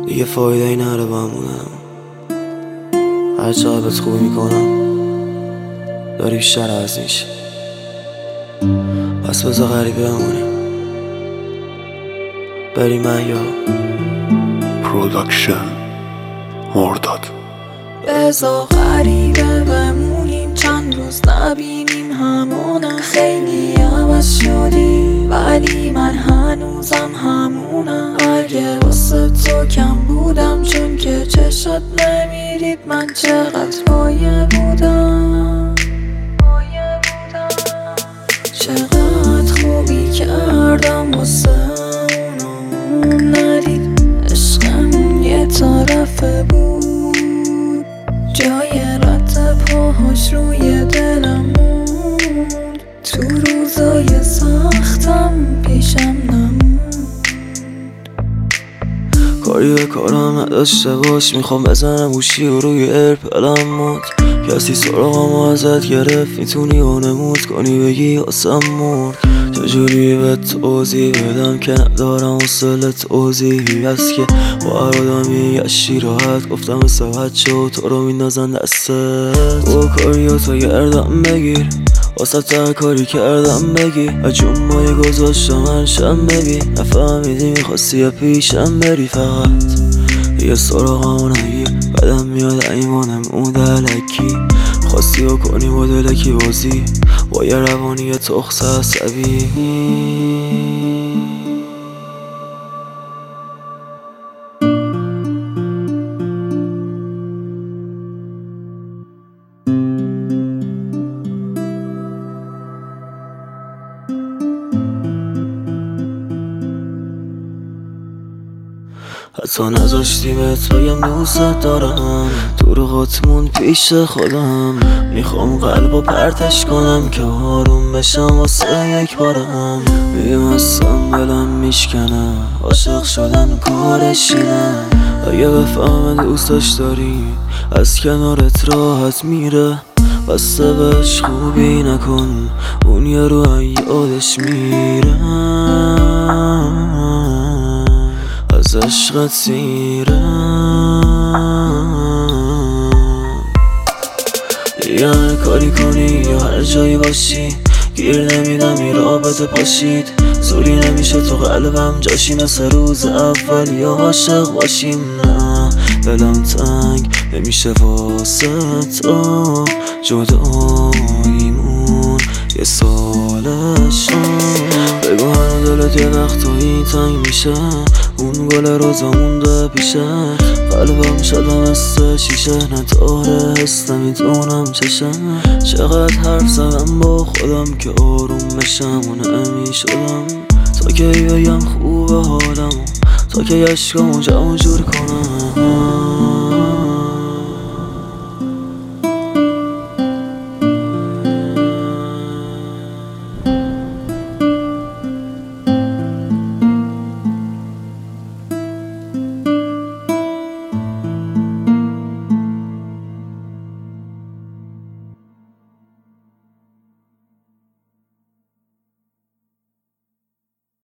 دیگه فایده ای نره با هم بودنم. هر چقدر بهت خوبی میکنم داری بیشتر عوض میشی. پس بذار غریبه بمونیم، بریم یا پروداکشن مرداد. بذار غریبه بمونیم، چند روز نبینیم همونه. خیلی عوض شدی ولی من هنوزم همونم. اگه واسه تو کم بودم چون که چشت نمیرید، من چقدر پایه بودم. چقدر خوبی کردم واسه اون ندید. عشقم یه طرفه بود، جای رد پاهاش روی دلم موند. تو روزای سختم پیشم نموند. کاری به کارم نداشته باش، میخوام بزنم گوشی و روی ایرپلم مود. کسی سراغم ازت گرفت میتونی وانمود کنی بگی آسم مرد. چجوری به توضیح بدم که ندارم حوصله توضیحی هست که با هر آدمی گشتی راحت. گفتم مثل بچه و تو رو میندازن دستت. او کاریاتو گردم بگیر، واسه هر کاری کردم بگی. جون مایه گذاشتم هرشم ببین. نفهمیدی میخواستی یا پیشم بری، فقط یه سراغمو نگیر. بدم میاد ایمانم اون دلکی، خواستی و کنی با دلکی بازی با یه روانی تخص عصبی. حتی نذاشتی بهت بگم دوست دارم. دروغاتمون پیش خودم، میخوام قلبو پرتش کنم که آروم بشم واسه یک بارم. بیمستم دلم میشکنه، عاشق شدن کارشی نه. اگه بفهم دوستش داری از کنارت راحت میره. بسته بهش خوبی نکن، اون یه رو یادش میره. از عشقت سیرم. یا هر کاری کنی یا هر جایی باشی، گیر نمیدم این رابطه پاشید. زوری نمیشه تو قلبم جاشی، مثل روز اول یا عاشق باشیم. نه دلم تنگ نمیشه واسه تو، جداییمون یه سالش. بگو هنو دلت یه وقتایی تنگ میشه، اون گل روزا مونده پیشه. قلبم شده مثل شیشه، نداره حس نمیتونم چشه. چقدر حرف زدم با خودم که آروم بشم و نمی شدم. تا که بگم خوبه حالم، تا که عشقامو جمع جور کنم.